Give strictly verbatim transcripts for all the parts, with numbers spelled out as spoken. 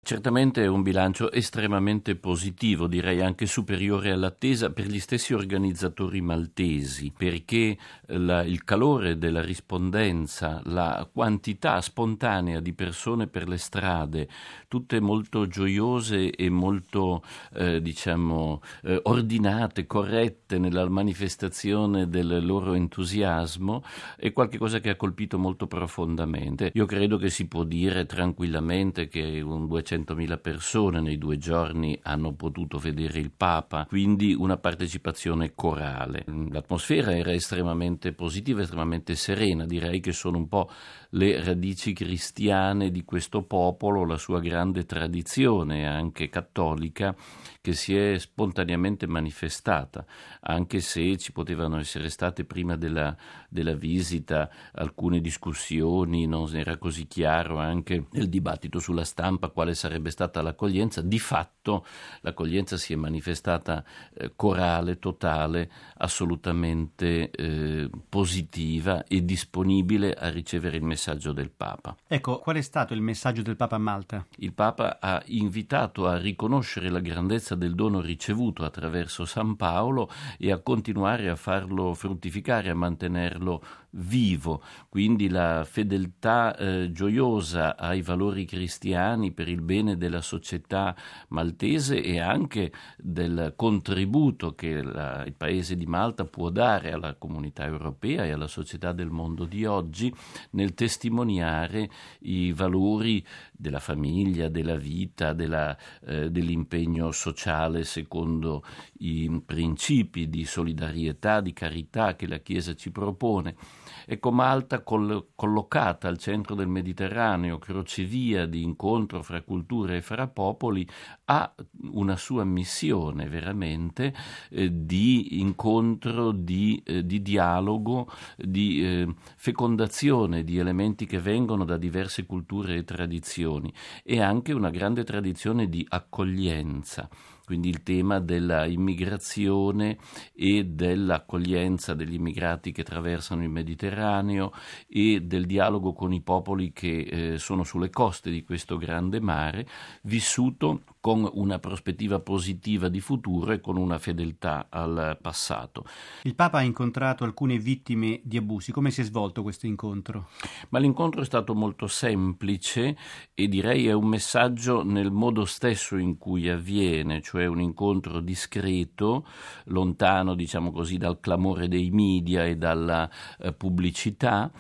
Certamente è un bilancio estremamente positivo, direi anche superiore all'attesa per gli stessi organizzatori maltesi, perché la, il calore della rispondenza, la quantità spontanea di persone per le strade, tutte molto gioiose e molto eh, diciamo eh, ordinate, corrette nella manifestazione del loro entusiasmo, è qualcosa che ha colpito molto profondamente. Io credo che si può dire tranquillamente che un duecentomila persone nei due giorni hanno potuto vedere il Papa, quindi una partecipazione corale. L'atmosfera era estremamente positiva, estremamente serena, direi che sono un po' le radici cristiane di questo popolo, la sua grande tradizione anche cattolica che si è spontaneamente manifestata, anche se ci potevano essere state prima della, della visita alcune discussioni, non era così chiaro anche nel dibattito sulla stampa quale sarebbe stata l'accoglienza. Di fatto l'accoglienza si è manifestata eh, corale, totale, assolutamente eh, positiva e disponibile a ricevere il messaggio del Papa. Ecco, qual è stato il messaggio del Papa a Malta? Il Papa ha invitato a riconoscere la grandezza del dono ricevuto attraverso San Paolo e a continuare a farlo fruttificare, a mantenerlo vivo, quindi la fedeltà eh, gioiosa ai valori cristiani per il bene della società maltese e anche del contributo che la, il paese di Malta può dare alla comunità europea e alla società del mondo di oggi nel testimoniare i valori della famiglia, della vita, della, eh, dell'impegno sociale secondo i principi di solidarietà, di carità che la Chiesa ci propone. Ecco, Malta col- collocata al centro del Mediterraneo, crocevia di incontro fra culture e fra popoli, ha una sua missione veramente eh, di incontro, di, eh, di dialogo, di eh, fecondazione di elementi che vengono da diverse culture e tradizioni e anche una grande tradizione di accoglienza. Quindi il tema della immigrazione e dell'accoglienza degli immigrati che attraversano il Mediterraneo e del dialogo con i popoli che eh, sono sulle coste di questo grande mare, vissuto con una prospettiva positiva di futuro e con una fedeltà al passato. Il Papa ha incontrato alcune vittime di abusi. Come si è svolto questo incontro? Ma l'incontro è stato molto semplice e direi è un messaggio nel modo stesso in cui avviene, cioè un incontro discreto, lontano, diciamo così, dal clamore dei media e dalla eh, pubblicità,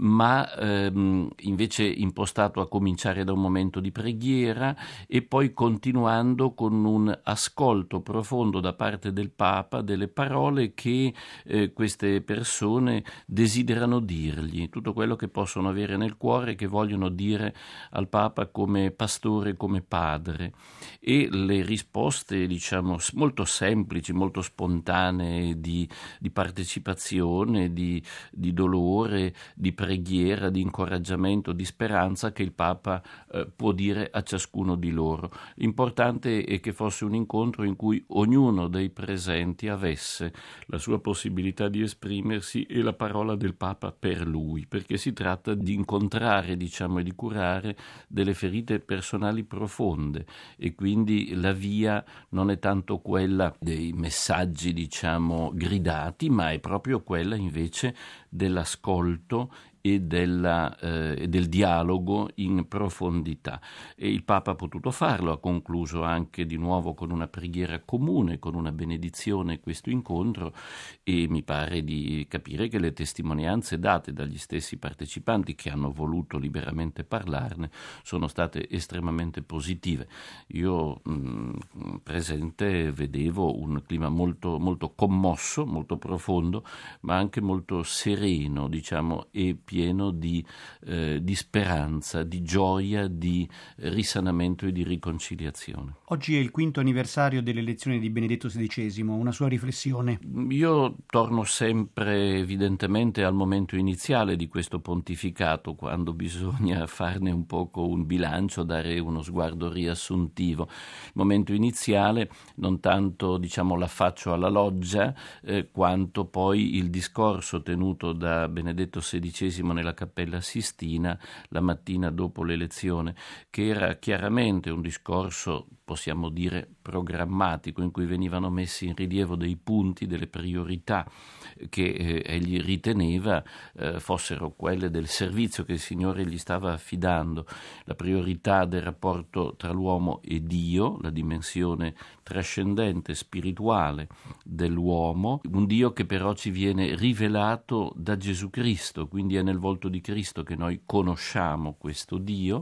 ma ehm, invece impostato a cominciare da un momento di preghiera e poi continuando con un ascolto profondo da parte del Papa delle parole che eh, queste persone desiderano dirgli, tutto quello che possono avere nel cuore, che vogliono dire al Papa come pastore, come padre, e le risposte, diciamo, molto semplici, molto spontanee di, di partecipazione, di, di dolore, di preghiera, di incoraggiamento, di speranza che il Papa eh, può dire a ciascuno di loro. L'importante è che fosse un incontro in cui ognuno dei presenti avesse la sua possibilità di esprimersi e la parola del Papa per lui, perché si tratta di incontrare, diciamo, e di curare delle ferite personali profonde e quindi la via non è tanto quella dei messaggi, diciamo, gridati, ma è proprio quella invece dell'ascolto e della, eh, del dialogo in profondità. E il Papa ha potuto farlo, ha concluso anche di nuovo con una preghiera comune, con una benedizione questo incontro, e mi pare di capire che le testimonianze date dagli stessi partecipanti che hanno voluto liberamente parlarne sono state estremamente positive. Io mh, presente vedevo un clima molto, molto commosso, molto profondo, ma anche molto sereno, diciamo, e pieno di, eh, di speranza, di gioia, di risanamento e di riconciliazione. Oggi è il quinto anniversario dell'elezione di Benedetto sedicesimo, una sua riflessione. Io torno sempre evidentemente al momento iniziale di questo pontificato, quando bisogna farne un poco un bilancio, dare uno sguardo riassuntivo. Il momento iniziale, non tanto, diciamo, l'affaccio alla loggia, eh, quanto poi il discorso tenuto da Benedetto sedicesimo Battesimo nella Cappella Sistina la mattina dopo l'elezione, che era chiaramente un discorso, possiamo dire, programmatico, in cui venivano messi in rilievo dei punti, delle priorità che eh, egli riteneva eh, fossero quelle del servizio che il Signore gli stava affidando, la priorità del rapporto tra l'uomo e Dio, la dimensione trascendente, spirituale dell'uomo, un Dio che però ci viene rivelato da Gesù Cristo, quindi è nel volto di Cristo che noi conosciamo questo Dio,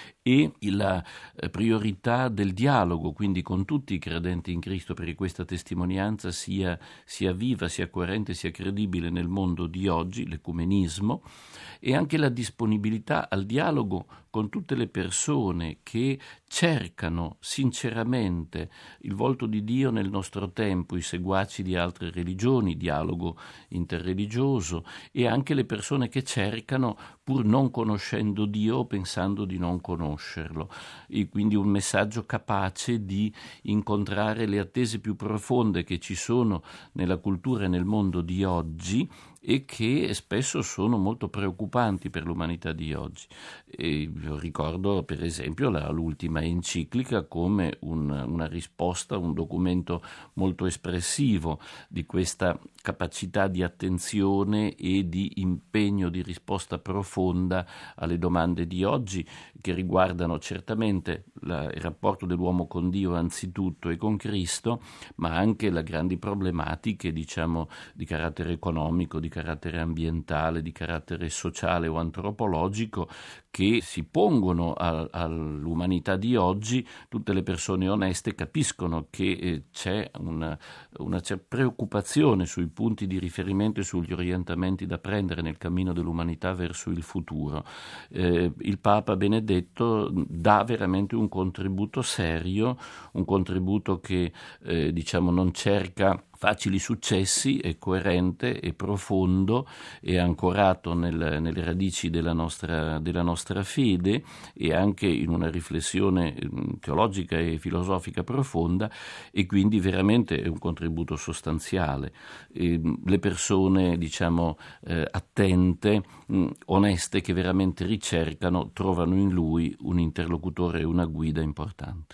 e la priorità del dialogo, quindi con tutti i credenti in Cristo, perché questa testimonianza sia, sia viva, sia coerente, sia credibile nel mondo di oggi, l'ecumenismo, e anche la disponibilità al dialogo con tutte le persone che cercano sinceramente il volto di Dio nel nostro tempo, i seguaci di altre religioni, dialogo interreligioso, e anche le persone che cercano pur non conoscendo Dio o pensando di non conoscerlo, e quindi un messaggio capace di incontrare le attese più profonde che ci sono nella cultura e nel mondo di oggi e che spesso sono molto preoccupanti per l'umanità di oggi. E io ricordo per esempio la, l'ultima enciclica come un, una risposta, un documento molto espressivo di questa capacità di attenzione e di impegno di risposta profonda alle domande di oggi, che riguardano certamente la, il rapporto dell'uomo con Dio anzitutto e con Cristo, ma anche le grandi problematiche, diciamo, di carattere economico, di carattere ambientale, di carattere sociale o antropologico, che si pongono a, all'umanità di oggi. Tutte le persone oneste capiscono che eh, c'è una, una c'è preoccupazione sui punti di riferimento e sugli orientamenti da prendere nel cammino dell'umanità verso il futuro. Eh, il Papa Benedetto dà veramente un contributo serio, un contributo che eh, diciamo non cerca facili successi, è coerente, è profondo, è ancorato nel, nelle radici della nostra, della nostra fede e anche in una riflessione teologica e filosofica profonda, e quindi veramente è un contributo sostanziale. E le persone, diciamo, eh, attente, mh, oneste, che veramente ricercano, trovano in lui un interlocutore e una guida importante.